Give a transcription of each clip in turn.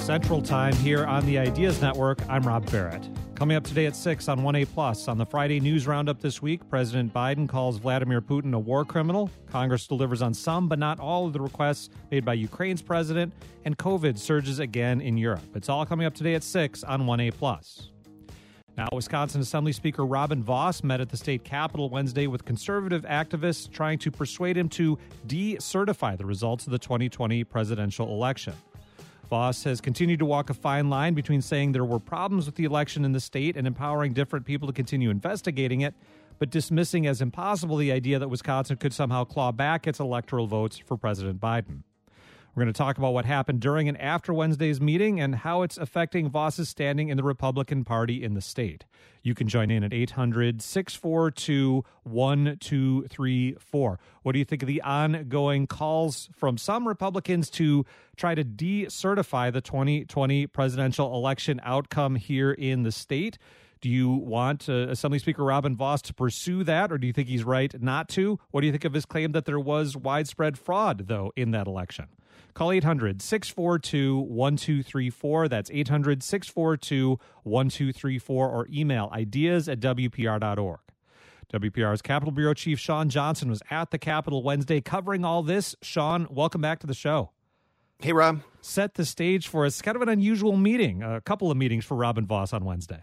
Central Time here on the Ideas Network. I'm Rob Barrett. Coming up today at 6 on 1A Plus. On the Friday News Roundup this week, President Biden calls Vladimir Putin a war criminal. Congress delivers on some but not all of the requests made by Ukraine's president. And COVID surges again in Europe. It's all coming up today at 6 on 1A Plus. Now, Wisconsin Assembly Speaker Robin Vos met at the state capitol Wednesday with conservative activists trying to persuade him to decertify the results of the 2020 presidential election. Vos has continued to walk a fine line between saying there were problems with the election in the state and empowering different people to continue investigating it, but dismissing as impossible the idea that Wisconsin could somehow claw back its electoral votes for President Biden. We're going to talk about what happened during and after Wednesday's meeting and how it's affecting Vos's standing in the Republican Party in the state. You can join in at 800-642-1234. What do you think of the ongoing calls from some Republicans to try to decertify the 2020 presidential election outcome here in the state? Do you want Assembly Speaker Robin Vos to pursue that, or do you think he's right not to? What do you think of his claim that there was widespread fraud, though, in that election? Call 800-642-1234. That's 800-642-1234, or email ideas@WPR.org. WPR's Capitol Bureau Chief Sean Johnson was at the Capitol Wednesday covering all this. Sean, welcome back to the show. Hey, Rob. Set the stage for us. Kind of an unusual meeting, a couple of meetings for Robin Vos on Wednesday.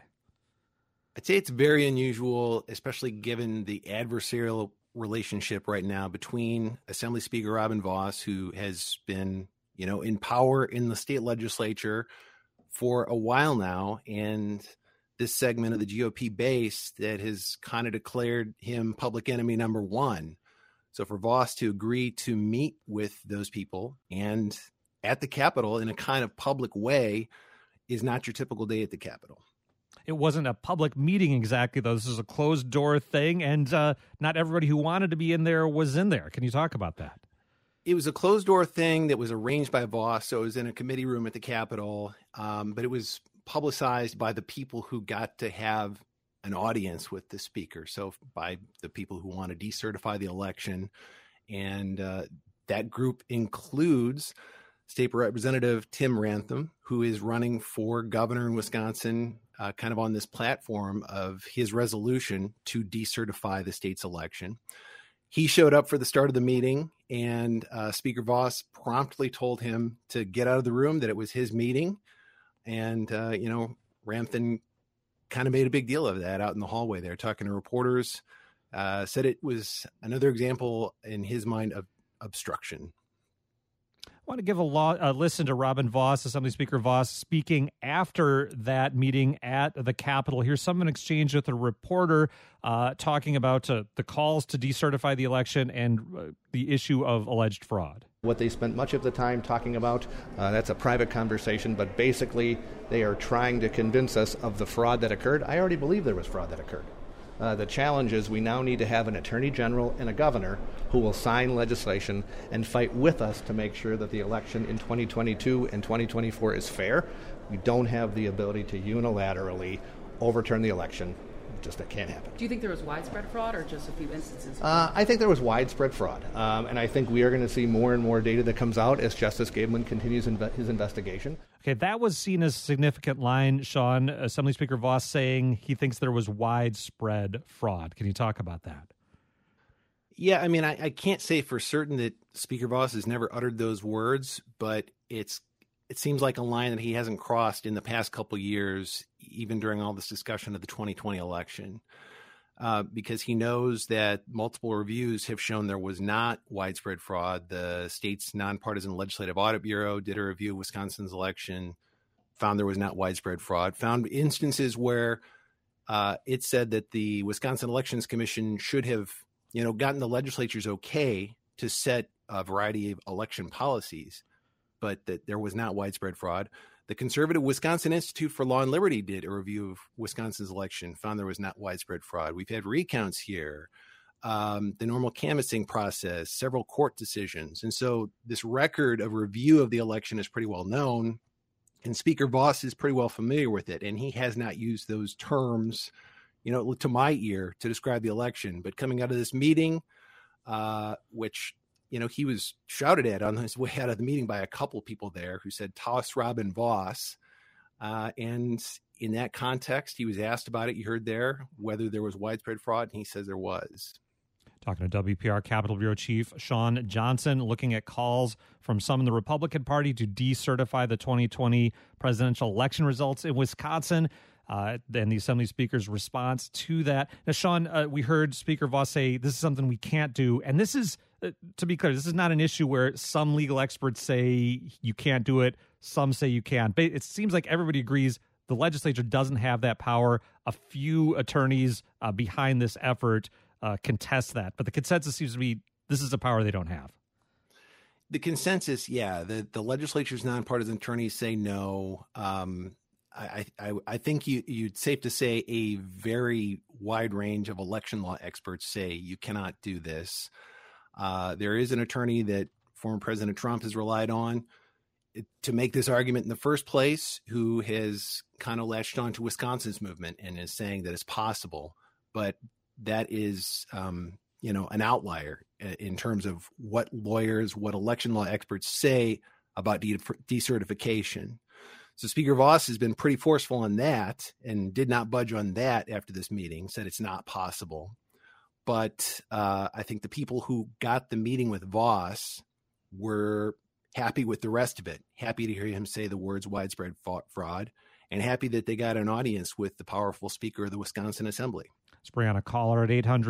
I'd say it's very unusual, especially given the adversarial relationship right now between Assembly Speaker Robin Vos, who has been, in power in the state legislature for a while now, and this segment of the GOP base that has kind of declared him public enemy number one. So for Vos to agree to meet with those people and at the Capitol in a kind of public way is not your typical day at the Capitol. It wasn't a public meeting exactly, though. This is a closed-door thing, and not everybody who wanted to be in there was in there. Can you talk about that? It was a closed-door thing that was arranged by Vos, so it was in a committee room at the Capitol, but it was publicized by the people who got to have an audience with the speaker, so by the people who want to decertify the election, and that group includes State Representative Tim Ramthun, who is running for governor in Wisconsin, kind of on this platform of his resolution to decertify the state's election. He showed up for the start of the meeting, and Speaker Vos promptly told him to get out of the room, that it was his meeting. And, Ramthun kind of made a big deal of that out in the hallway there, talking to reporters, said it was another example in his mind of obstruction. I want to give a listen to Robin Vos, Assembly Speaker Vos, speaking after that meeting at the Capitol. Here's some of an exchange with a reporter talking about the calls to decertify the election and the issue of alleged fraud. What they spent much of the time talking about, that's a private conversation, but basically they are trying to convince us of the fraud that occurred. I already believe there was fraud that occurred. The challenge is we now need to have an attorney general and a governor who will sign legislation and fight with us to make sure that the election in 2022 and 2024 is fair. We don't have the ability to unilaterally overturn the election. Just that can't happen. Do you think there was widespread fraud or just a few instances? I think there was widespread fraud. And I think we are going to see more and more data that comes out as Justice Gableman continues his investigation. Okay, that was seen as a significant line, Sean. Assembly Speaker Vos saying he thinks there was widespread fraud. Can you talk about that? Yeah, I mean, I can't say for certain that Speaker Vos has never uttered those words, but it seems like a line that he hasn't crossed in the past couple of years, even during all this discussion of the 2020 election, because he knows that multiple reviews have shown there was not widespread fraud. The state's nonpartisan legislative audit bureau did a review of Wisconsin's election, found there was not widespread fraud, found instances where it said that the Wisconsin Elections Commission should have, gotten the legislature's okay to set a variety of election policies, but that there was not widespread fraud. The conservative Wisconsin Institute for Law and Liberty did a review of Wisconsin's election, found there was not widespread fraud. We've had recounts here, the normal canvassing process, several court decisions. And so this record of review of the election is pretty well known, and Speaker Vos is pretty well familiar with it. And he has not used those terms, to my ear to describe the election. But coming out of this meeting, which he was shouted at on his way out of the meeting by a couple people there who said, "Toss Robin Vos." And in that context, he was asked about it. You heard there whether there was widespread fraud, and he says there was. Talking to WPR Capitol Bureau Chief Shawn Johnson, looking at calls from some in the Republican Party to decertify the 2020 presidential election results in Wisconsin. And the Assembly Speaker's response to that. Now, Shawn, we heard Speaker Vos say this is something we can't do. And this is, to be clear, this is not an issue where some legal experts say you can't do it, some say you can. But it seems like everybody agrees the legislature doesn't have that power. A few attorneys behind this effort contest that. But the consensus seems to be this is a power they don't have. The consensus, yeah. The legislature's nonpartisan attorneys say no. I think you'd safe to say a very wide range of election law experts say you cannot do this. There is an attorney that former President Trump has relied on to make this argument in the first place, who has kind of latched on to Wisconsin's movement and is saying that it's possible. But that is, an outlier in terms of what election law experts say about decertification. So Speaker Vos has been pretty forceful on that and did not budge on that after this meeting, said it's not possible. But I think the people who got the meeting with Vos were happy with the rest of it, happy to hear him say the words widespread fraud, and happy that they got an audience with the powerful Speaker of the Wisconsin Assembly. Let's bring on a caller at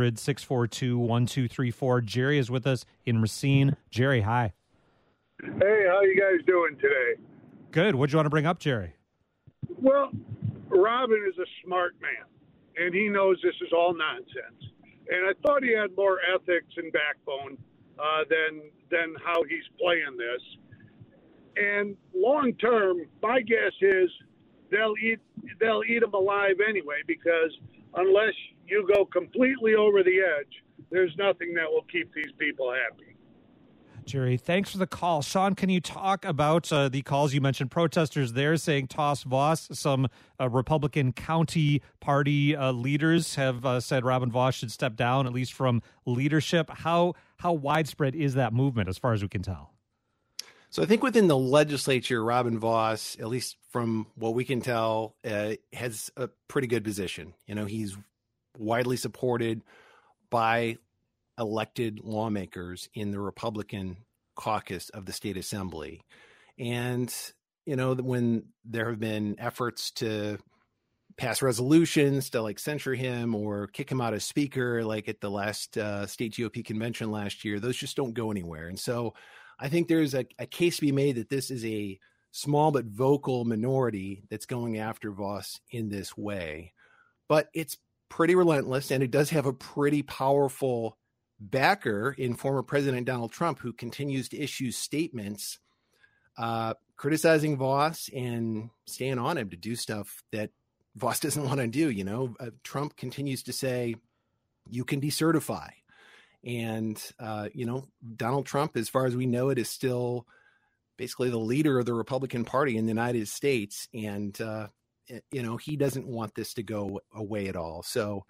800-642-1234. Jerry is with us in Racine. Jerry, hi. Hey, how you guys doing today? Good. What do you want to bring up, Jerry? Well, Robin is a smart man, and he knows this is all nonsense. And I thought he had more ethics and backbone than how he's playing this. And long term, my guess is they'll eat him alive anyway, because unless you go completely over the edge, there's nothing that will keep these people happy. Jerry, thanks for the call. Shawn, can you talk about the calls you mentioned? Protesters there saying toss Vos. Some Republican county party leaders have said Robin Vos should step down, at least from leadership. How widespread is that movement as far as we can tell? So I think within the legislature, Robin Vos, at least from what we can tell, has a pretty good position. He's widely supported by elected lawmakers in the Republican caucus of the state assembly. And, when there have been efforts to pass resolutions to censure him or kick him out as speaker, like at the last state GOP convention last year, those just don't go anywhere. And so I think there's a case to be made that this is a small but vocal minority that's going after Vos in this way. But it's pretty relentless, and it does have a pretty powerful backer in former President Donald Trump, who continues to issue statements criticizing Vos and staying on him to do stuff that Vos doesn't want to do. Trump continues to say, you can decertify. And, Donald Trump, as far as we know it, is still basically the leader of the Republican Party in the United States. And, he doesn't want this to go away at all. So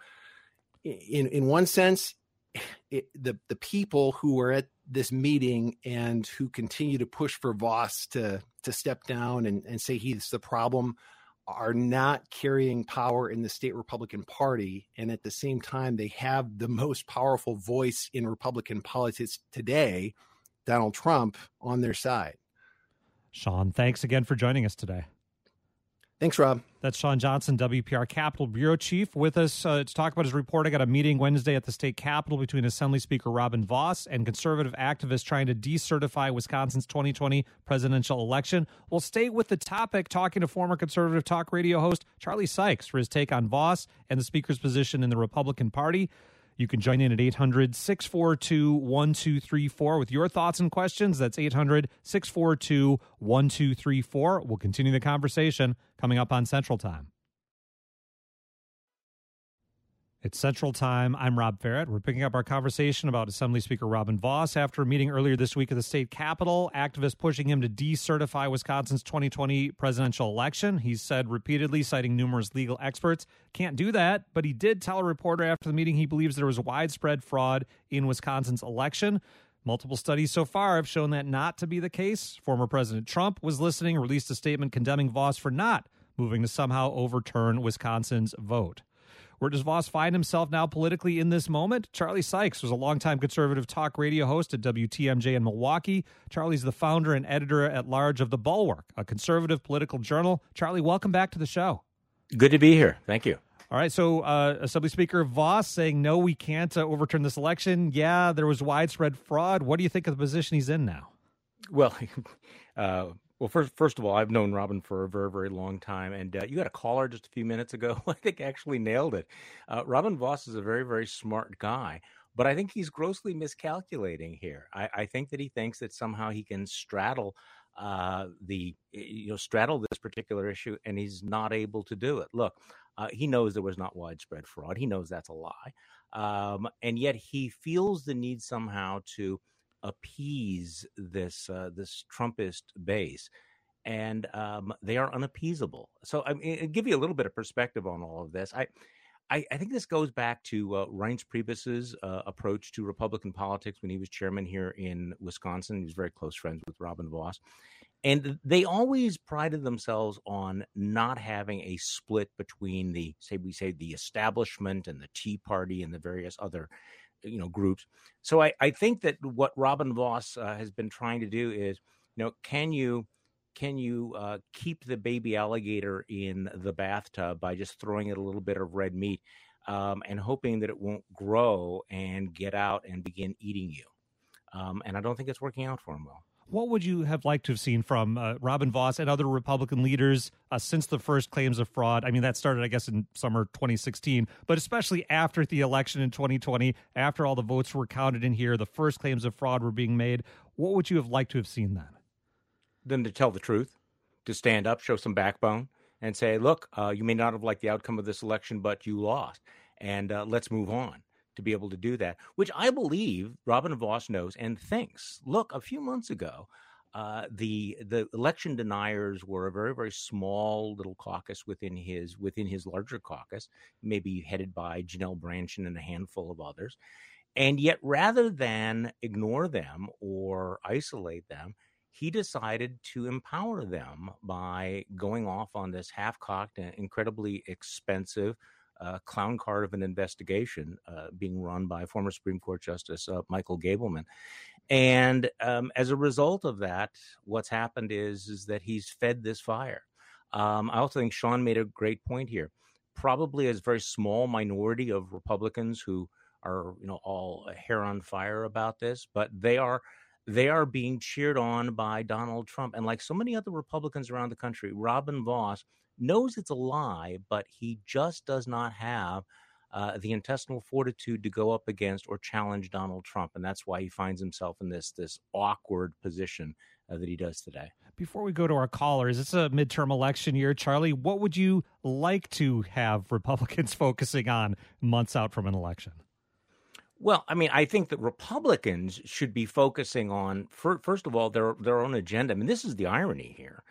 in one sense, the people who are at this meeting and who continue to push for Vos to step down and say he's the problem are not carrying power in the state Republican Party. And at the same time, they have the most powerful voice in Republican politics today, Donald Trump, on their side. Shawn, thanks again for joining us today. Thanks, Rob. That's Shawn Johnson, WPR Capitol Bureau Chief, with us to talk about his reporting at a meeting Wednesday at the state capitol between Assembly Speaker Robin Vos and conservative activists trying to decertify Wisconsin's 2020 presidential election. We'll stay with the topic, talking to former conservative talk radio host Charlie Sykes for his take on Vos and the speaker's position in the Republican Party. You can join in at 800-642-1234 with your thoughts and questions. That's 800-642-1234. We'll continue the conversation coming up on Central Time. It's Central Time. I'm Rob Barrett. We're picking up our conversation about Assembly Speaker Robin Vos after a meeting earlier this week at the state capitol. Activists pushing him to decertify Wisconsin's 2020 presidential election. He's said repeatedly, citing numerous legal experts, can't do that. But he did tell a reporter after the meeting he believes there was widespread fraud in Wisconsin's election. Multiple studies so far have shown that not to be the case. Former President Trump was listening, released a statement condemning Vos for not moving to somehow overturn Wisconsin's vote. Where does Vos find himself now politically in this moment? Charlie Sykes was a longtime conservative talk radio host at WTMJ in Milwaukee. Charlie's the founder and editor-at-large of The Bulwark, a conservative political journal. Charlie, welcome back to the show. Good to be here. Thank you. All right, so Assembly Speaker Vos saying, no, we can't overturn this election. Yeah, there was widespread fraud. What do you think of the position he's in now? Well, first of all, I've known Robin for a very, very long time, and you had a caller just a few minutes ago, I think actually nailed it. Robin Vos is a very, very smart guy, but I think he's grossly miscalculating here. I think that he thinks that somehow he can straddle this particular issue, and he's not able to do it. Look, he knows there was not widespread fraud. He knows that's a lie. And yet he feels the need somehow to appease this Trumpist base. And they are unappeasable. So I'll give you a little bit of perspective on all of this. I think this goes back to Reince Priebus's approach to Republican politics when he was chairman here in Wisconsin. He was very close friends with Robin Vos. And they always prided themselves on not having a split between the establishment and the Tea Party and the various other groups. So I think that what Robin Vos has been trying to do is, can you keep the baby alligator in the bathtub by just throwing it a little bit of red meat and hoping that it won't grow and get out and begin eating you? And I don't think it's working out for him well. What would you have liked to have seen from Robin Vos and other Republican leaders since the first claims of fraud? I mean, that started, I guess, in summer 2016, but especially after the election in 2020, after all the votes were counted in here, the first claims of fraud were being made. What would you have liked to have seen then? Them to tell the truth, to stand up, show some backbone, and say, look, you may not have liked the outcome of this election, but you lost, and let's move on. To be able to do that, which I believe Robin Vos knows and thinks. Look, a few months ago, the election deniers were a very, very small little caucus within his larger caucus, maybe headed by Janelle Brandtjen and a handful of others. And yet, rather than ignore them or isolate them, he decided to empower them by going off on this half-cocked and incredibly expensive clown card of an investigation being run by former Supreme Court Justice Michael Gableman. And as a result of that, what's happened is that he's fed this fire. I also think Sean made a great point here. Probably a very small minority of Republicans who are, all hair on fire about this, but they are being cheered on by Donald Trump. And like so many other Republicans around the country, Robin Vos knows it's a lie, but he just does not have the intestinal fortitude to go up against or challenge Donald Trump. And that's why he finds himself in this awkward position that he does today. Before we go to our callers, it's a midterm election year. Charlie, what would you like to have Republicans focusing on months out from an election? Well, I think that Republicans should be focusing on, first of all, their own agenda. This is the irony here.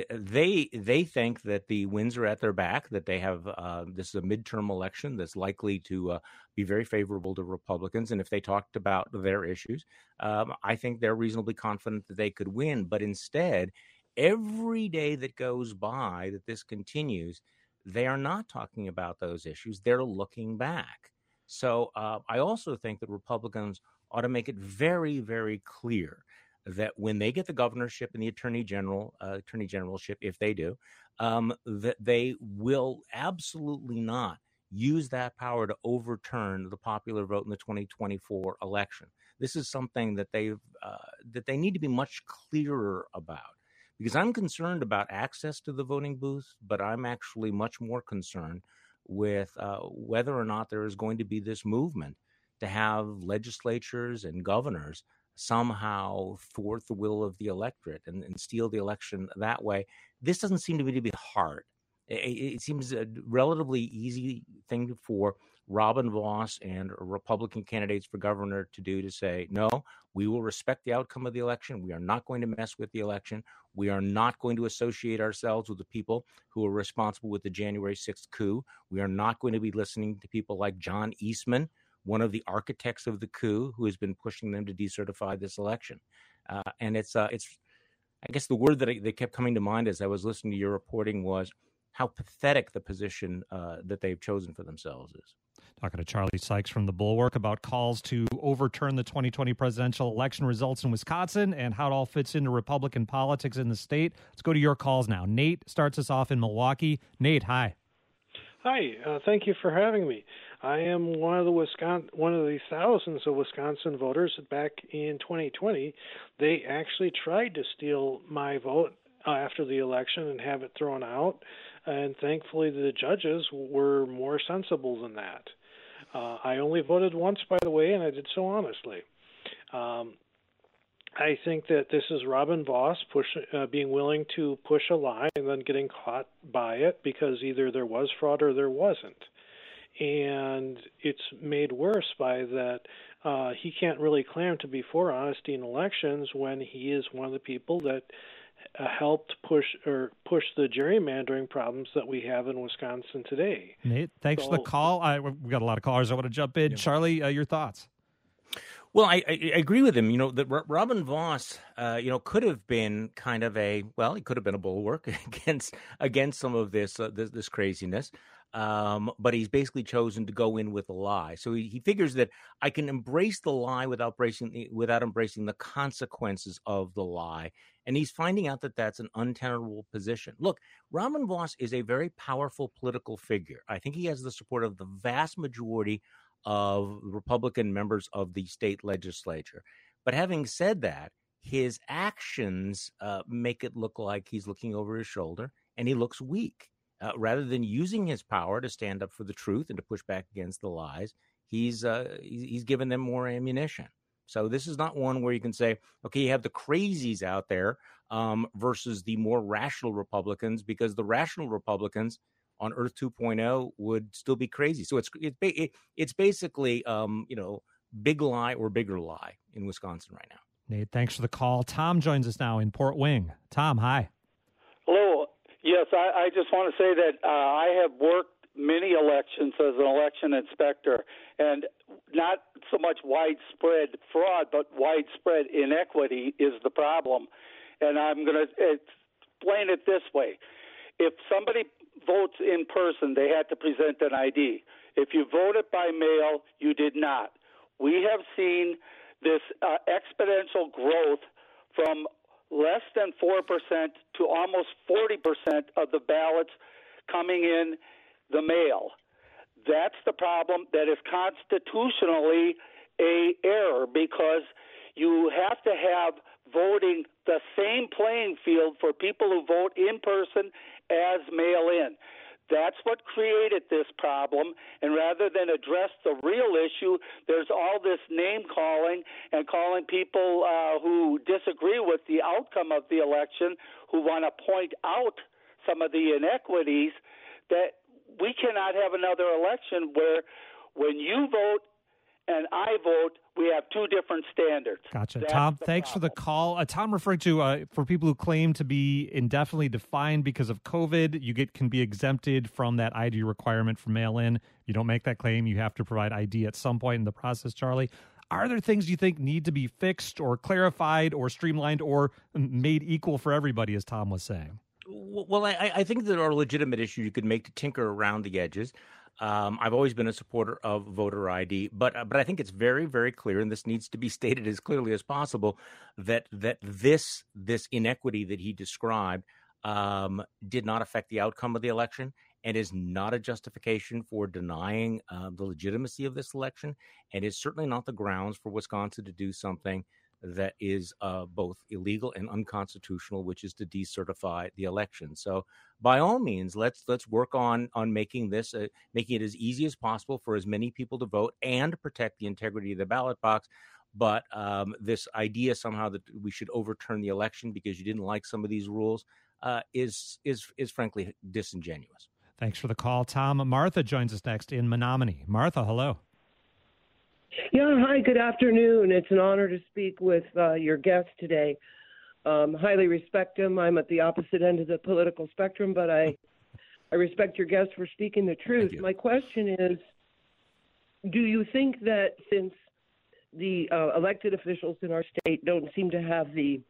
They think that the winds are at their back, that they have this is a midterm election that's likely to be very favorable to Republicans. And if they talked about their issues, I think they're reasonably confident that they could win. But instead, every day that goes by that this continues, they are not talking about those issues. They're looking back. So I also think that Republicans ought to make it very, very clear that when they get the governorship and the attorney generalship, if they do, that they will absolutely not use that power to overturn the popular vote in the 2024 election. This is something that they need to be much clearer about, because I'm concerned about access to the voting booth, but I'm actually much more concerned with whether or not there is going to be this movement to have legislatures and governors somehow thwart the will of the electorate and steal the election that way. This doesn't seem to me to be hard. It seems a relatively easy thing for Robin Vos and Republican candidates for governor to do, to say, no, we will respect the outcome of the election. We are not going to mess with the election. We are not going to associate ourselves with the people who are responsible with the January 6th coup. We are not going to be listening to people like John Eastman, one of the architects of the coup who has been pushing them to decertify this election. And it's I guess the word that kept coming to mind as I was listening to your reporting was how pathetic the position that they've chosen for themselves is. Talking to Charlie Sykes from The Bulwark about calls to overturn the 2020 presidential election results in Wisconsin and how it all fits into Republican politics in the state. Let's go to your calls now. Nate starts us off in Milwaukee. Nate, hi. Hi, thank you for having me. I am one of the thousands of Wisconsin voters that back in 2020, they actually tried to steal my vote after the election and have it thrown out, and thankfully the judges were more sensible than that. I only voted once, by the way, and I did so honestly. I think that this is Robin Vos being willing to push a lie and then getting caught by it because either there was fraud or there wasn't. And it's made worse by that he can't really claim to be for honesty in elections when he is one of the people that helped push the gerrymandering problems that we have in Wisconsin today. Nate, thanks for the call. We've got a lot of callers. I want to jump in. Yeah. Charlie, your thoughts? Well, I agree with him. That Robin Vos, could have been kind of he could have been a bulwark against some of this craziness. But he's basically chosen to go in with a lie. So he figures that I can embrace the lie without embracing the consequences of the lie. And he's finding out that that's an untenable position. Look, Robin Vos is a very powerful political figure. I think he has the support of the vast majority of Republican members of the state legislature. But having said that, his actions make it look like he's looking over his shoulder and he looks weak. Rather than using his power to stand up for the truth and to push back against the lies, he's given them more ammunition. So this is not one where you can say, okay, you have the crazies out there versus the more rational Republicans, because the rational Republicans on Earth 2.0 would still be crazy. So it's basically big lie or bigger lie in Wisconsin right now. Nate, thanks for the call. Tom joins us now in Port Wing. Tom, hi. Hello. Yes, I just want to say that I have worked many elections as an election inspector, and not so much widespread fraud, but widespread inequity is the problem. And I'm going to explain it this way. If somebody votes in person, they had to present an ID. If you voted by mail, you did not. We have seen this exponential growth from less than 4% to almost 40% of the ballots coming in the mail. That's the problem that is constitutionally an error, because you have to have voting the same playing field for people who vote in person as mail in. That's what created this problem, and rather than address the real issue, there's all this name-calling and calling people who disagree with the outcome of the election, who want to point out some of the inequities, that we cannot have another election where when you vote and I vote, we have two different standards. Gotcha. Tom, thanks for the call. Tom referred to, for people who claim to be indefinitely defined because of COVID, you can be exempted from that ID requirement for mail-in. If you don't make that claim, you have to provide ID at some point in the process, Charlie. Are there things you think need to be fixed or clarified or streamlined or made equal for everybody, as Tom was saying? Well, I think there are legitimate issues you could make to tinker around the edges. I've always been a supporter of voter ID, but I think it's very, very clear, and this needs to be stated as clearly as possible, that this inequity that he described did not affect the outcome of the election and is not a justification for denying the legitimacy of this election, and is certainly not the grounds for Wisconsin to do something that is both illegal and unconstitutional, which is to decertify the election. So by all means, let's work on making this, making it as easy as possible for as many people to vote and protect the integrity of the ballot box. But this idea somehow that we should overturn the election because you didn't like some of these rules is frankly disingenuous. Thanks for the call, Tom. Martha joins us next in Menominee. Martha, hello. Yeah, hi, good afternoon. It's an honor to speak with your guest today. Highly respect him. I'm at the opposite end of the political spectrum, but I respect your guest for speaking the truth. My question is, do you think that since the elected officials in our state don't seem to have the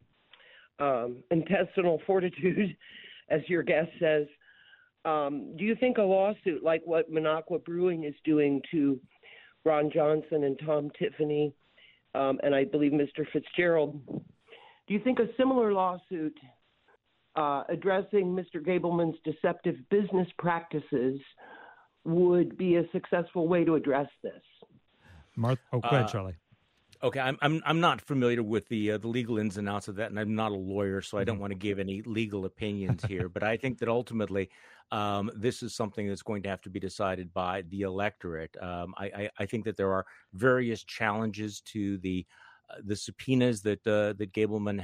intestinal fortitude, as your guest says, do you think a lawsuit like what Minocqua Brewing is doing to Ron Johnson and Tom Tiffany, and I believe Mr. Fitzgerald, do you think a similar lawsuit addressing Mr. Gableman's deceptive business practices would be a successful way to address this? Go ahead, Charlie. Okay, I'm not familiar with the legal ins and outs of that, and I'm not a lawyer, so I don't want to give any legal opinions here. But I think that ultimately, this is something that's going to have to be decided by the electorate. I think that there are various challenges to the subpoenas that Gableman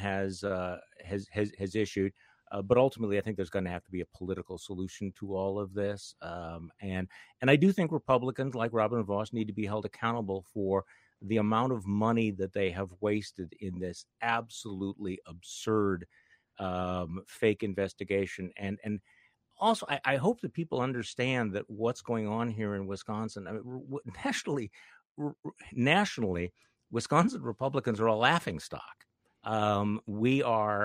has issued. But ultimately, I think there's going to have to be a political solution to all of this. And I do think Republicans like Robin Vos need to be held accountable for the amount of money that they have wasted in this absolutely absurd fake investigation. And also, I hope that people understand that what's going on here in Wisconsin, I mean, nationally, Wisconsin Republicans are a laughingstock. We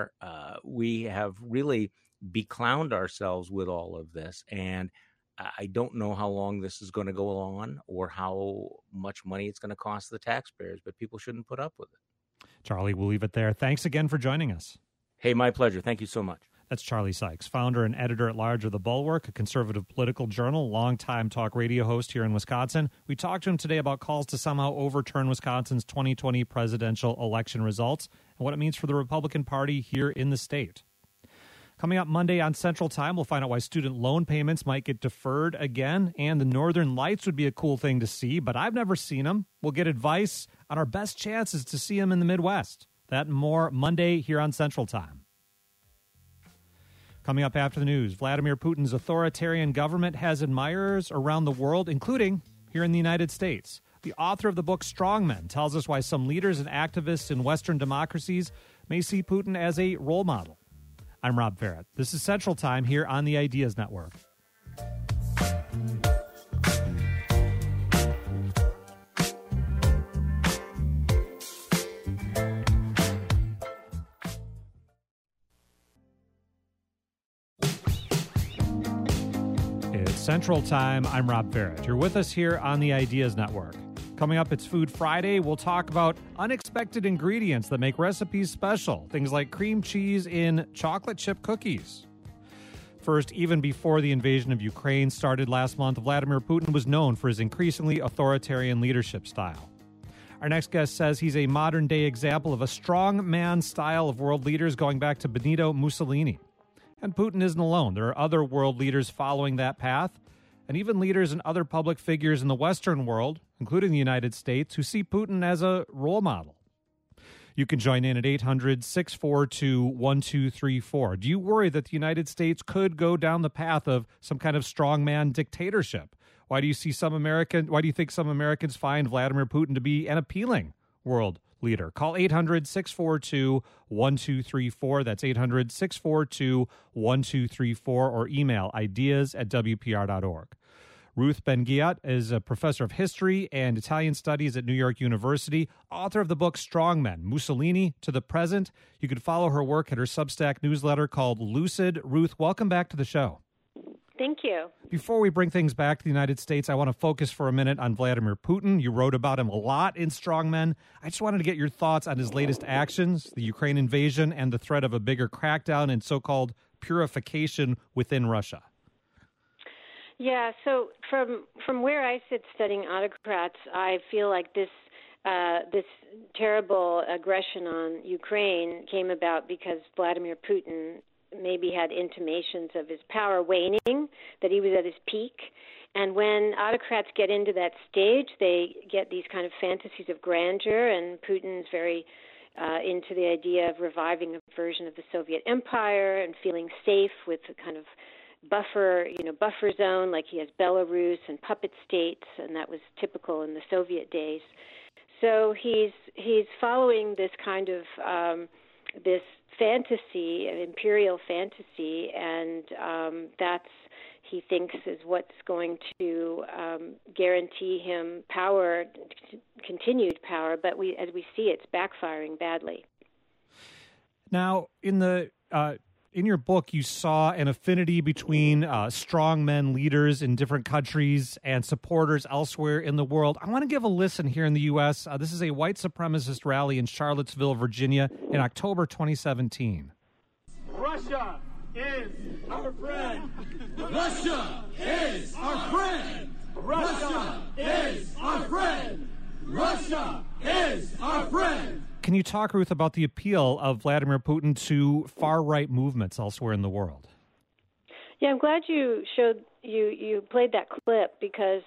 have really beclowned ourselves with all of this, and I don't know how long this is going to go on or how much money it's going to cost the taxpayers, but people shouldn't put up with it. Charlie, we'll leave it there. Thanks again for joining us. Hey, my pleasure. Thank you so much. That's Charlie Sykes, founder and editor-at-large of The Bulwark, a conservative political journal, longtime talk radio host here in Wisconsin. We talked to him today about calls to somehow overturn Wisconsin's 2020 presidential election results and what it means for the Republican Party here in the state. Coming up Monday on Central Time, we'll find out why student loan payments might get deferred again, and the Northern Lights would be a cool thing to see, but I've never seen them. We'll get advice on our best chances to see them in the Midwest. That and more Monday here on Central Time. Coming up after the news, Vladimir Putin's authoritarian government has admirers around the world, including here in the United States. The author of the book Strongmen tells us why some leaders and activists in Western democracies may see Putin as a role model. I'm Rob Barrett. This is Central Time here on the Ideas Network. It's Central Time. I'm Rob Barrett. You're with us here on the Ideas Network. Coming up, it's Food Friday. We'll talk about unexpected ingredients that make recipes special. Things like cream cheese in chocolate chip cookies. First, even before the invasion of Ukraine started last month, Vladimir Putin was known for his increasingly authoritarian leadership style. Our next guest says he's a modern-day example of a strong man style of world leaders going back to Benito Mussolini. And Putin isn't alone. There are other world leaders following that path, and even leaders and other public figures in the Western world, including the United States, who see Putin as a role model. You can join in at 800-642-1234. Do you worry that the United States could go down the path of some kind of strongman dictatorship? Why do you think some Americans find Vladimir Putin to be an appealing world leader? Call 800-642-1234. That's 800-642-1234, or email ideas@wpr.org. Ruth Ben-Ghiat is a professor of history and Italian studies at New York University, author of the book Strongmen, Mussolini to the Present. You can follow her work at her Substack newsletter called Lucid. Ruth, welcome back to the show. Thank you. Before we bring things back to the United States, I want to focus for a minute on Vladimir Putin. You wrote about him a lot in Strongmen. I just wanted to get your thoughts on his latest actions, the Ukraine invasion, and the threat of a bigger crackdown and so-called purification within Russia. Yeah, so from where I sit studying autocrats, I feel like this terrible aggression on Ukraine came about because Vladimir Putin maybe had intimations of his power waning, that he was at his peak. And when autocrats get into that stage, they get these kind of fantasies of grandeur, and Putin's very into the idea of reviving a version of the Soviet Empire and feeling safe with a kind of buffer zone, like he has Belarus and puppet states, and that was typical in the Soviet days. So he's following this kind of this fantasy, an imperial fantasy, and that's, he thinks, is what's going to guarantee him power, continued power. But as we see, it's backfiring badly. Now, in your book, you saw an affinity between strongmen leaders in different countries and supporters elsewhere in the world. I want to give a listen here in the U.S. This is a white supremacist rally in Charlottesville, Virginia, in October 2017. Russia is our friend. Russia is our friend. Russia is our friend. Russia is our friend. Can you talk, Ruth, about the appeal of Vladimir Putin to far-right movements elsewhere in the world? Yeah, I'm glad you played that clip, because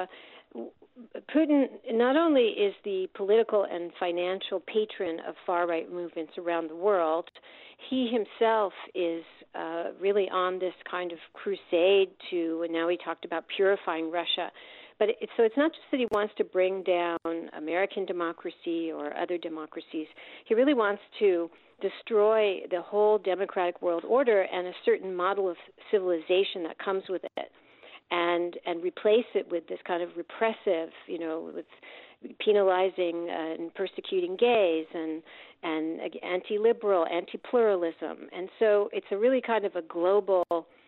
Putin not only is the political and financial patron of far-right movements around the world, he himself is really on this kind of crusade to, and now he talked about purifying Russia. But so it's not just that he wants to bring down American democracy or other democracies. He really wants to destroy the whole democratic world order and a certain model of civilization that comes with it, and replace it with this kind of repressive, with penalizing and persecuting gays and anti-liberal, anti-pluralism. And so it's a really kind of a global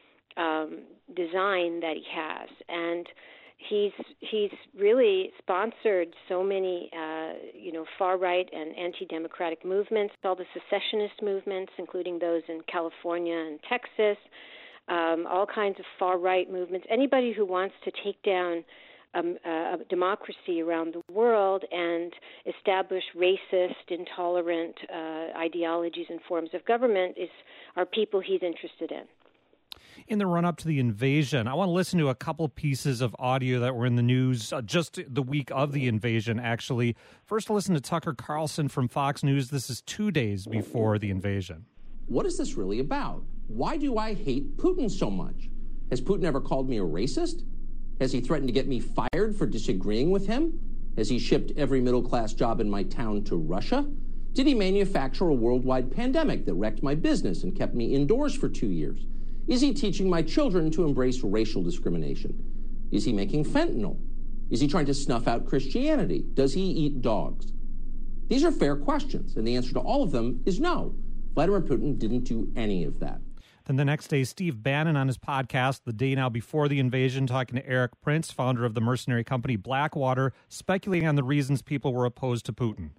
design that he has. And he's really sponsored so many, far-right and anti-democratic movements, all the secessionist movements, including those in California and Texas, all kinds of far-right movements. Anybody who wants to take down a democracy around the world and establish racist, intolerant ideologies and forms of government are people he's interested in. In the run-up to the invasion, I want to listen to a couple pieces of audio that were in the news just the week of the invasion, actually. First, listen to Tucker Carlson from Fox News. This is 2 days before the invasion. What is this really about? Why do I hate Putin so much? Has Putin ever called me a racist? Has he threatened to get me fired for disagreeing with him? Has he shipped every middle-class job in my town to Russia? Did he manufacture a worldwide pandemic that wrecked my business and kept me indoors for 2 years? Is he teaching my children to embrace racial discrimination? Is he making fentanyl? Is he trying to snuff out Christianity? Does he eat dogs? These are fair questions, and the answer to all of them is no. Vladimir Putin didn't do any of that. Then the next day, Steve Bannon on his podcast, the day now before the invasion, talking to Eric Prince, founder of the mercenary company Blackwater, speculating on the reasons people were opposed to Putin.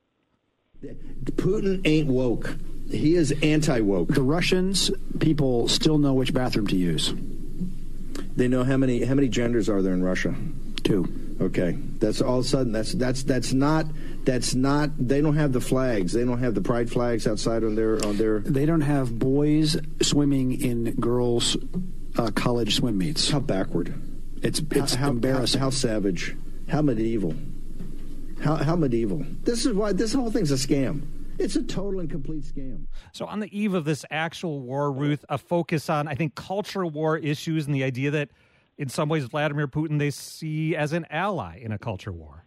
Putin ain't woke. He is anti-woke. The Russians, people still know which bathroom to use. They know how many genders are there in Russia? 2. Okay. That's all of a sudden that's not they don't have the flags. They don't have the pride flags outside on their They don't have boys swimming in girls' college swim meets. How backward. It's embarrassing. How savage. How medieval. How medieval. This is why this whole thing's a scam. It's a total and complete scam. So on the eve of this actual war, Ruth, a focus on, I think, culture war issues and the idea that in some ways Vladimir Putin they see as an ally in a culture war.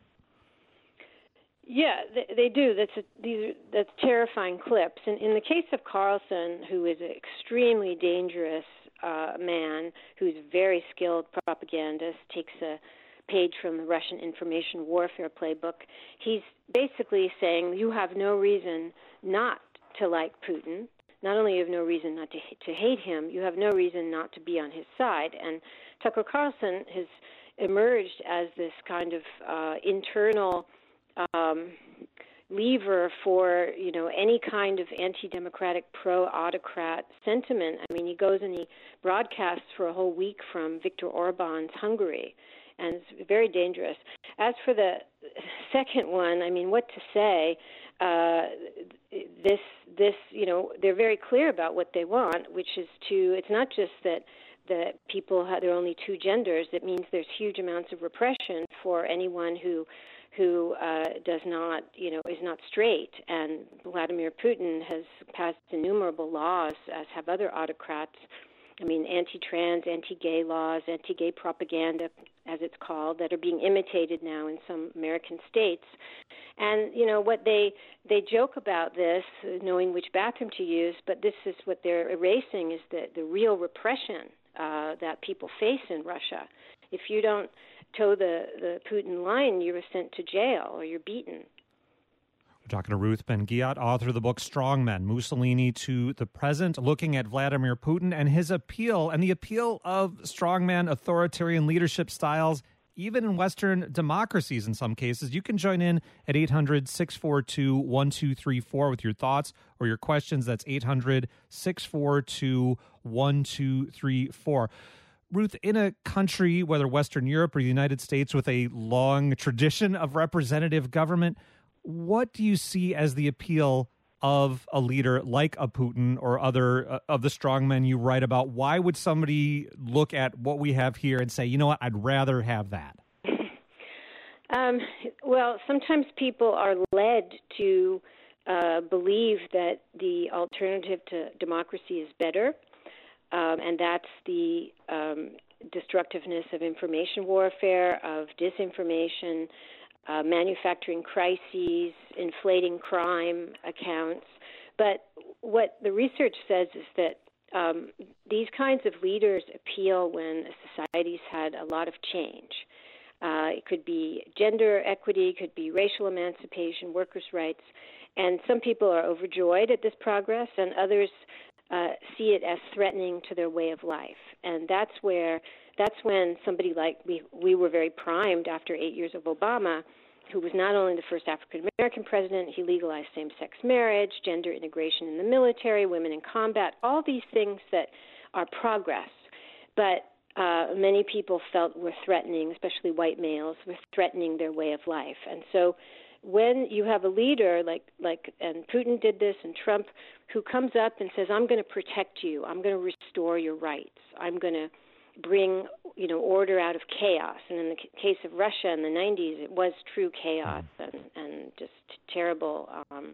Yeah, they do. That's terrifying clips. And in the case of Carlson, who is an extremely dangerous man, who's a very skilled propagandist, takes a page from the Russian information warfare playbook, he's basically saying you have no reason not to like Putin. Not only you have no reason not to hate him, you have no reason not to be on his side. And Tucker Carlson has emerged as this kind of internal lever for any kind of anti-democratic, pro-autocrat sentiment. I mean, he goes and he broadcasts for a whole week from Viktor Orban's Hungary, and it's very dangerous. As for the second one, I mean, what to say? They're very clear about what they want, which is it's not just that people there are only 2 genders. It means there's huge amounts of repression for anyone who does not, is not straight. And Vladimir Putin has passed innumerable laws, as have other autocrats, I mean, anti-trans, anti-gay laws, anti-gay propaganda, as it's called, that are being imitated now in some American states. And, what they joke about this, knowing which bathroom to use, but this is what they're erasing is the real repression that people face in Russia. If you don't toe the Putin line, you're sent to jail or you're beaten. We're talking to Ruth Ben-Ghiat, author of the book Strong Men, Mussolini to the Present, looking at Vladimir Putin and his appeal, and the appeal of strongman authoritarian leadership styles, even in Western democracies in some cases. You can join in at 800-642-1234 with your thoughts or your questions. That's 800-642-1234. Ruth, in a country, whether Western Europe or the United States, with a long tradition of representative government, what do you see as the appeal of a leader like a Putin or other of the strongmen you write about? Why would somebody look at what we have here and say, you know what, I'd rather have that? Well, sometimes people are led to believe that the alternative to democracy is better, and that's the destructiveness of information warfare, of disinformation, manufacturing crises, inflating crime accounts. But what the research says is that these kinds of leaders appeal when a society's had a lot of change. It could be gender equity, it could be racial emancipation, workers' rights. And some people are overjoyed at this progress, and others see it as threatening to their way of life. And that's when somebody like we were very primed after 8 years of Obama, who was not only the first African-American president, he legalized same-sex marriage, gender integration in the military, women in combat, all these things that are progress. But many people felt were threatening, especially white males, were threatening their way of life. And so when you have a leader like and Putin did this, and Trump, who comes up and says, I'm going to protect you, I'm going to restore your rights, I'm going to bring order out of chaos. And in the case of Russia in the 90s, it was true chaos and just terrible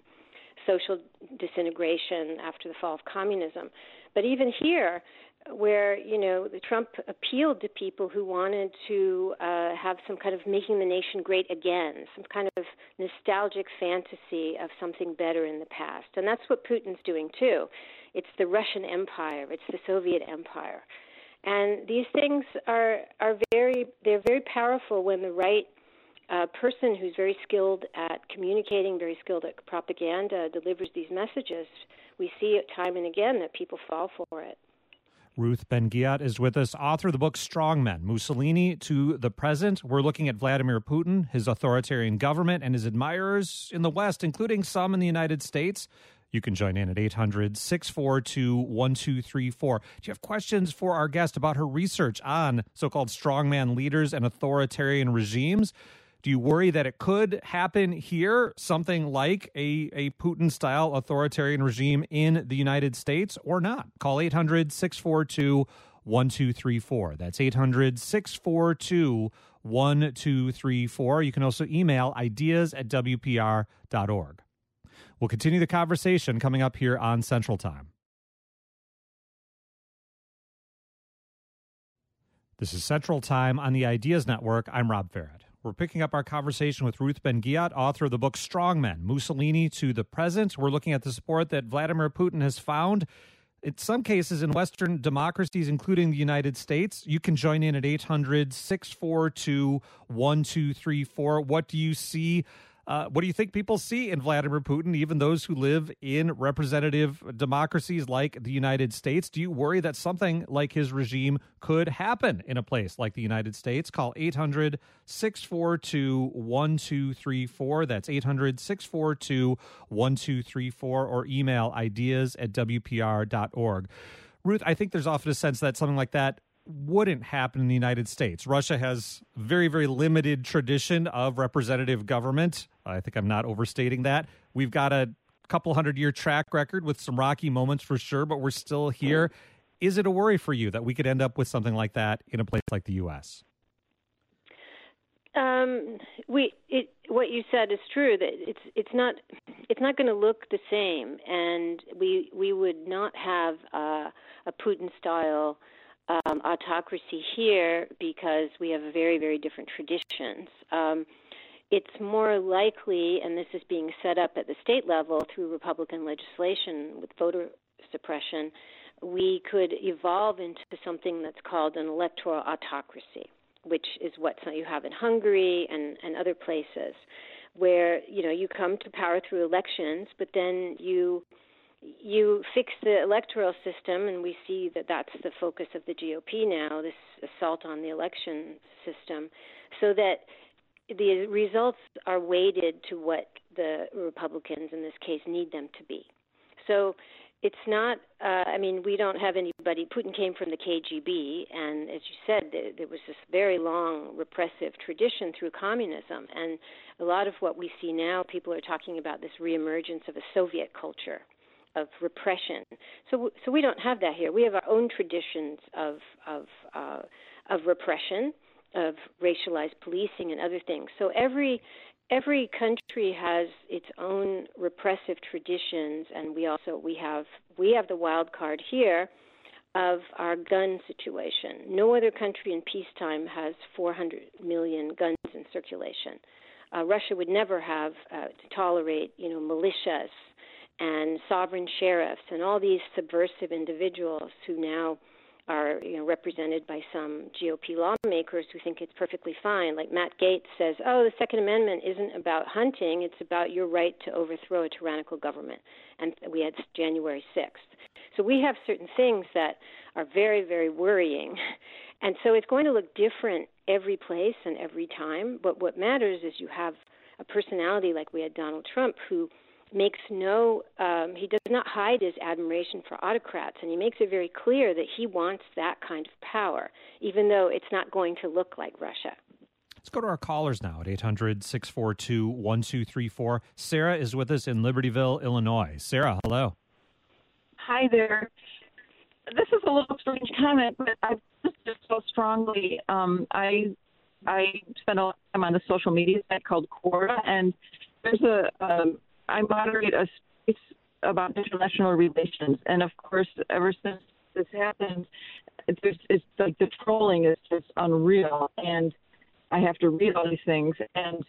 social disintegration after the fall of communism. But even here, where Trump appealed to people who wanted to have some kind of making the nation great again, some kind of nostalgic fantasy of something better in the past. And that's what Putin's doing too. It's the Russian Empire, it's the Soviet Empire. And these things are very powerful when the right person who's very skilled at communicating, very skilled at propaganda, delivers these messages. We see it time and again that people fall for it. Ruth Ben-Ghiat is with us, author of the book Strong Men, Mussolini to the Present. We're looking at Vladimir Putin, his authoritarian government, and his admirers in the West, including some in the United States. You can join in at 800-642-1234. Do you have questions for our guest about her research on so-called strongman leaders and authoritarian regimes? Do you worry that it could happen here, something like a Putin-style authoritarian regime in the United States, or not? Call 800-642-1234. That's 800-642-1234. You can also email ideas@wpr.org. We'll continue the conversation coming up here on Central Time. This is Central Time on the Ideas Network. I'm Rob Barrett. We're picking up our conversation with Ruth Ben-Ghiat, author of the book Strong Men, Mussolini to the Present. We're looking at the support that Vladimir Putin has found, in some cases, in Western democracies, including the United States. You can join in at 800-642-1234. What do you see? What do you think people see in Vladimir Putin, even those who live in representative democracies like the United States? Do you worry that something like his regime could happen in a place like the United States? Call 800-642-1234. That's 800-642-1234, or email ideas@wpr.org. Ruth, I think there's often a sense that something like that wouldn't happen in the United States. Russia has very, very limited tradition of representative government. I think I'm not overstating that. We've got a couple 100-year track record with some rocky moments for sure, but we're still here. Is it a worry for you that we could end up with something like that in a place like the U.S.? What you said is true, that it's not going to look the same, and we would not have a a Putin-style autocracy here because we have very, very different traditions. It's more likely, and this is being set up at the state level through Republican legislation with voter suppression, we could evolve into something that's called an electoral autocracy, which is what you have in Hungary and other places, where you come to power through elections, but then you fix the electoral system, and we see that that's the focus of the GOP now, this assault on the election system, so that the results are weighted to what the Republicans in this case need them to be. So it's not, we don't have anybody. Putin came from the KGB, and as you said, there was this very long repressive tradition through communism. And a lot of what we see now, people are talking about this reemergence of a Soviet culture of repression. So we don't have that here. We have our own traditions of repression, of racialized policing and other things. So every country has its own repressive traditions, and we have the wild card here of our gun situation. No other country in peacetime has 400 million guns in circulation. Russia would never have to tolerate, militias and sovereign sheriffs and all these subversive individuals who now are represented by some GOP lawmakers who think it's perfectly fine. Like Matt Gaetz says, the Second Amendment isn't about hunting, it's about your right to overthrow a tyrannical government. And we had January 6th. So we have certain things that are very, very worrying. And so it's going to look different every place and every time. But what matters is you have a personality like we had Donald Trump who makes he does not hide his admiration for autocrats, and he makes it very clear that he wants that kind of power, even though it's not going to look like Russia. Let's go to our callers now at 800-642-1234. Sarah is with us in Libertyville, Illinois. Sarah, hello. Hi there. This is a little strange comment, but I've just so strongly. I spend a lot of time on the social media site called Quora, and there's I moderate a space about international relations, and of course, ever since this happened, it's like the trolling is just unreal, and I have to read all these things, and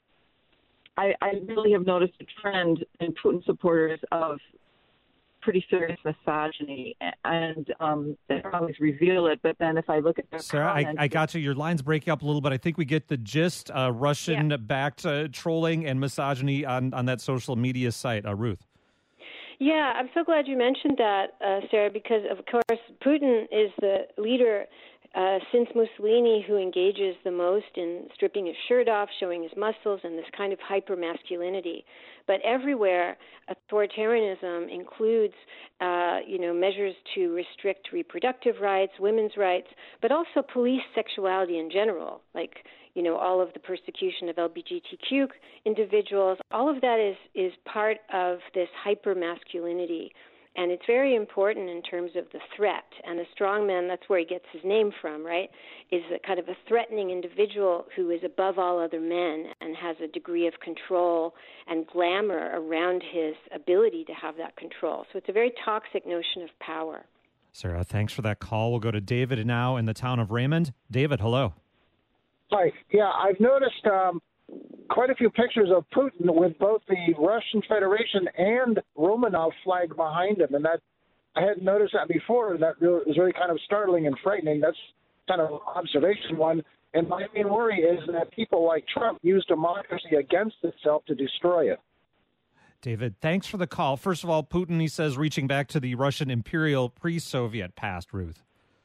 I really have noticed a trend in Putin supporters of pretty serious misogyny, and they don't always reveal it, but then if I look at their Sarah, comments... I got you. Your line's breaking up a little bit. I think we get the gist. Russian-backed trolling and misogyny on that social media site. Ruth. Yeah, I'm so glad you mentioned that, Sarah, because, of course, Putin is the leader since Mussolini who engages the most in stripping his shirt off, showing his muscles, and this kind of hyper-masculinity. But everywhere, authoritarianism includes, measures to restrict reproductive rights, women's rights, but also police sexuality in general, like, all of the persecution of LGBTQ individuals. All of that is part of this hyper-masculinity. And it's very important in terms of the threat. And a strongman, that's where he gets his name from, right, is a kind of a threatening individual who is above all other men and has a degree of control and glamour around his ability to have that control. So it's a very toxic notion of power. Sarah, thanks for that call. We'll go to David now in the town of Raymond. David, hello. Hi. Yeah, I've noticed quite a few pictures of Putin with both the Russian Federation and Romanov flag behind him, and that I hadn't noticed that before, and that was really kind of startling and frightening. That's kind of an observation one. And my main worry is that people like Trump use democracy against itself to destroy it. David, thanks for the call. First of all, Putin, he says, reaching back to the Russian imperial pre-Soviet past, Ruth.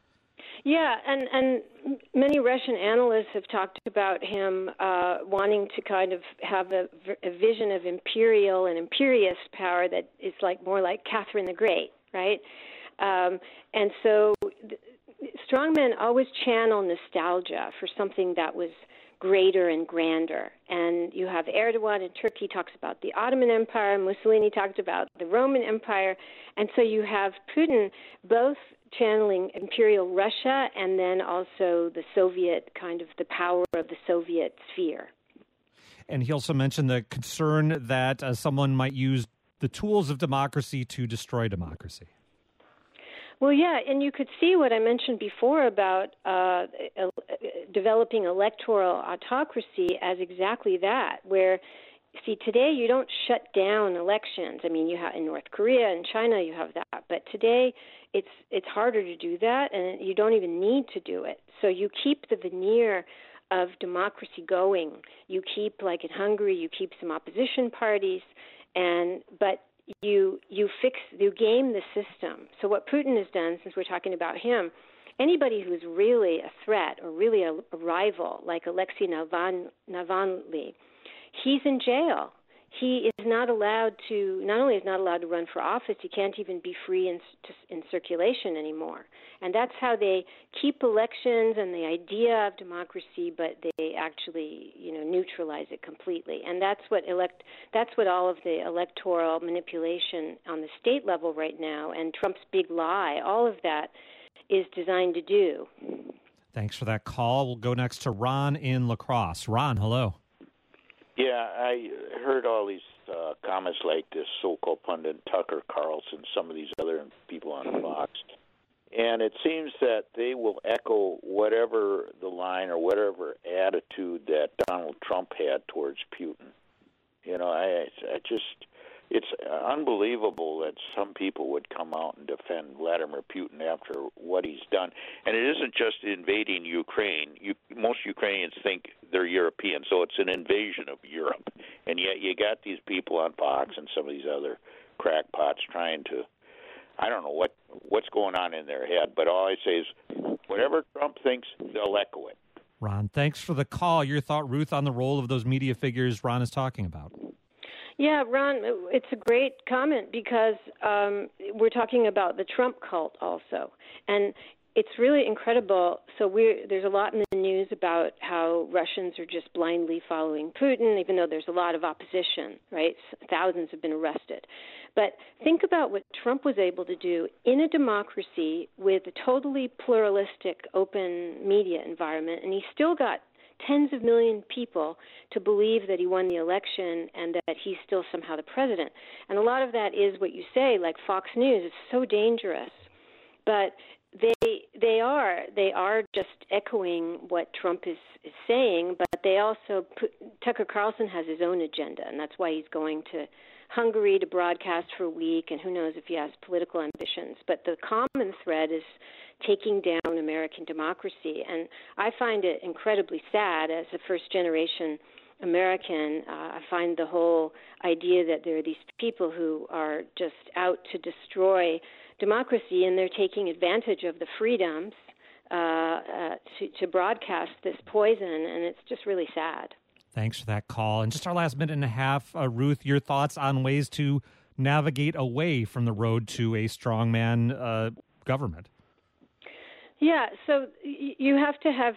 Yeah, and many Russian analysts have talked about him wanting to kind of have a vision of imperial and imperious power that is more like Catherine the Great, right? And so strongmen always channel nostalgia for something that was greater and grander. And you have Erdogan in Turkey talks about the Ottoman Empire, Mussolini talked about the Roman Empire, and so you have Putin both channeling imperial Russia and then also the Soviet kind of the power of the Soviet sphere. And he also mentioned the concern that someone might use the tools of democracy to destroy democracy. Well, yeah, and you could see what I mentioned before about developing electoral autocracy as exactly that, where, see, today you don't shut down elections. I mean, you have in North Korea and China you have that, but today it's harder to do that, and you don't even need to do it. So you keep the veneer of democracy going. You keep, like in Hungary, you keep some opposition parties, but you game the system. So what Putin has done, since we're talking about him, anybody who's really a threat or really a rival, like Alexei Navalny, he's in jail. He is not only is not allowed to run for office, he can't even be free in circulation anymore. And that's how they keep elections and the idea of democracy, but they actually, neutralize it completely. And that's what all of the electoral manipulation on the state level right now and Trump's big lie, all of that is designed to do. Thanks for that call. We'll go next to Ron in La Crosse. Ron, hello. Yeah, I heard all these comments like this so-called pundit Tucker Carlson, some of these other people on Fox, and it seems that they will echo whatever the line or whatever attitude that Donald Trump had towards Putin. It's unbelievable that some people would come out and defend Vladimir Putin after what he's done. And it isn't just invading Ukraine. Most Ukrainians think they're European, so it's an invasion of Europe. And yet you got these people on Fox and some of these other crackpots trying to, I don't know what's going on in their head, but all I say is whatever Trump thinks, they'll echo it. Ron, thanks for the call. Your thought, Ruth, on the role of those media figures Ron is talking about. Yeah, Ron, it's a great comment because we're talking about the Trump cult also. And it's really incredible. So there's a lot in the news about how Russians are just blindly following Putin, even though there's a lot of opposition, right? Thousands have been arrested. But think about what Trump was able to do in a democracy with a totally pluralistic, open media environment, and he still got tens of million people to believe that he won the election and that he's still somehow the president. And a lot of that is what you say, like Fox News is so dangerous. But they are just echoing what Trump is saying, but they also Tucker Carlson has his own agenda, and that's why he's going to Hungary to broadcast for a week, and who knows if he has political ambitions. But the common thread is taking down American democracy, and I find it incredibly sad as a first-generation American. I find the whole idea that there are these people who are just out to destroy democracy, and they're taking advantage of the freedoms to broadcast this poison, and it's just really sad. Thanks for that call. And just our last minute and a half, Ruth, your thoughts on ways to navigate away from the road to a strongman government? Yeah, so you have to have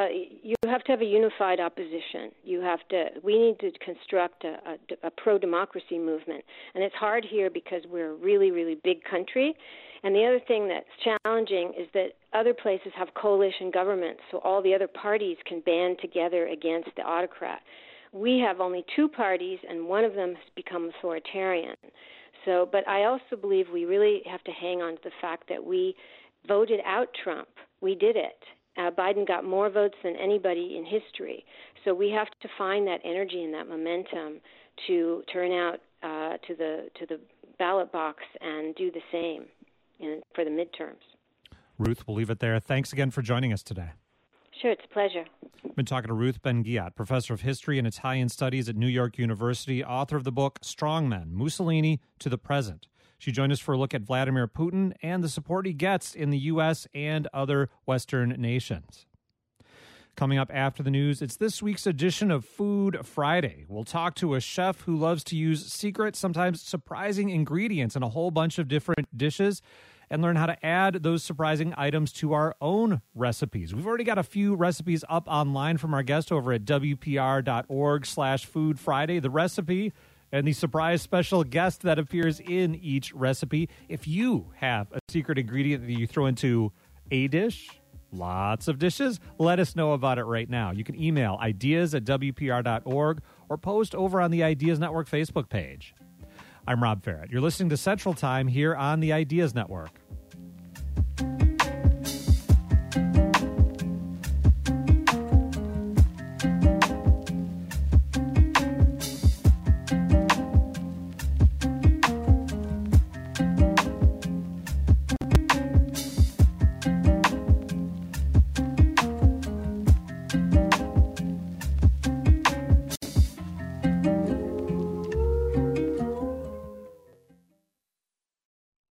a unified opposition. We need to construct a pro-democracy movement, and it's hard here because we're a really, really big country. And the other thing that's challenging is that other places have coalition governments, so all the other parties can band together against the autocrat. We have only two parties, and one of them has become authoritarian. So, but I also believe we really have to hang on to the fact that we voted out Trump. We did it. Biden got more votes than anybody in history. So we have to find that energy and that momentum to turn out to the ballot box and do the same for the midterms. Ruth, we'll leave it there. Thanks again for joining us today. Sure, it's a pleasure. I've been talking to Ruth Ben-Ghiat, professor of history and Italian studies at New York University, author of the book Strongmen, Mussolini to the Present. She joined us for a look at Vladimir Putin and the support he gets in the U.S. and other Western nations. Coming up after the news, it's this week's edition of Food Friday. We'll talk to a chef who loves to use secret, sometimes surprising ingredients in a whole bunch of different dishes and learn how to add those surprising items to our own recipes. We've already got a few recipes up online from our guest over at WPR.org/Food Friday. The recipe and the surprise special guest that appears in each recipe. If you have a secret ingredient that you throw into a dish, lots of dishes, let us know about it right now. You can email ideas@WPR.org or post over on the Ideas Network Facebook page. I'm Rob Ferrett. You're listening to Central Time here on the Ideas Network.